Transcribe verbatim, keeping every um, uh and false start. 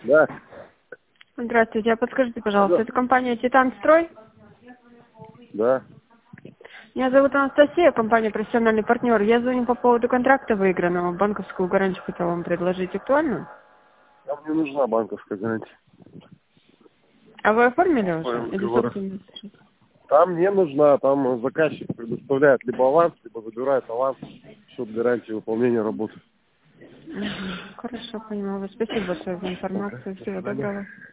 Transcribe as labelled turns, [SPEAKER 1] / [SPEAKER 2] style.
[SPEAKER 1] Да.
[SPEAKER 2] Здравствуйте, а подскажите, пожалуйста,
[SPEAKER 1] Да.
[SPEAKER 2] это компания «Титан Строй»?
[SPEAKER 1] Да.
[SPEAKER 2] Меня зовут Анастасия, компания «Профессиональный партнер». Я звоню по поводу контракта выигранного. Банковскую гарантию хотела вам предложить. Актуально?
[SPEAKER 1] Нам не нужна банковская гарантия.
[SPEAKER 2] А вы оформили
[SPEAKER 1] Ой,
[SPEAKER 2] уже? Или
[SPEAKER 1] разговоры.
[SPEAKER 2] собственно?
[SPEAKER 1] Там не нужна, там заказчик предоставляет либо аванс, либо забирает аванс в счет гарантии выполнения работы.
[SPEAKER 2] Мгм. Хорошо, поняла. Спасибо большое за
[SPEAKER 1] Ага,
[SPEAKER 2] информацию.
[SPEAKER 1] до
[SPEAKER 2] Всего
[SPEAKER 1] свидания.
[SPEAKER 2] доброго.